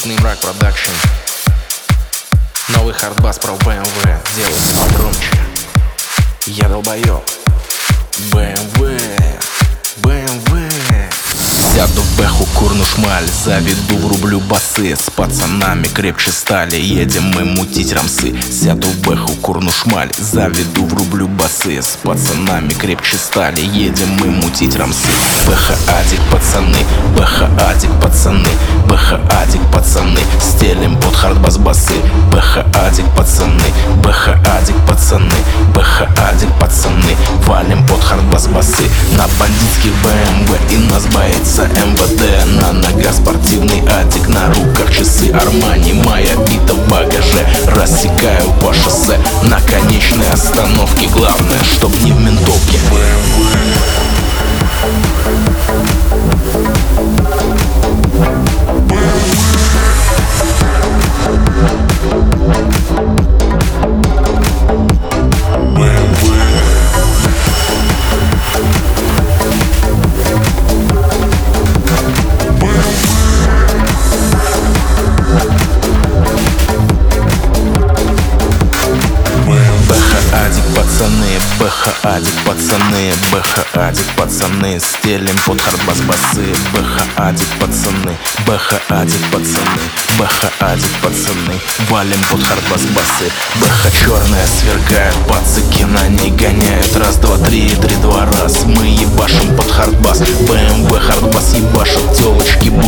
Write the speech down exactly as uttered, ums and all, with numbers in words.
Мутный мрак продакшн. Новый хардбас про бэ эм вэ. Делайте погромче. Я долбоёб. бэ эм вэ, бэ эм вэ. Сяду в бэху, курну шмаль, заведу, врублю басы. С пацанами крепче стали, едем мы мутить рамсы. Сяду в бэху, курну шмаль, заведу, врублю басы. С пацанами крепче стали, едем мы мутить рамсы. БХ-адик, пацаны, БХ-адик, пацаны, БХ-адик, пацаны, стелим под хардбас басы. БХ-адик, пацаны, БХ-адик, пацаны, БХ-адик, пацаны, валим под хардбас басы. На бандитских бэ эм вэ и нас боится эм вэ дэ. На ногах спортивный адик, на руках часы Армани. Моя бита в багаже, рассекаю по шоссе. На конечной остановке главное, чтоб не в ментовке. БХ-адик, пацаны, БХ-адик, пацаны, стелим под хардбас басы. БХ-адик, пацаны, БХ-адик, пацаны, БХ-адик, пацаны, валим под хардбас басы. БХ черная свергает, пацаки на ней гоняют. Раз, два, три, три, два, раз. Мы ебашим под хардбас. бэ эм вэ хардбас ебашат, телочки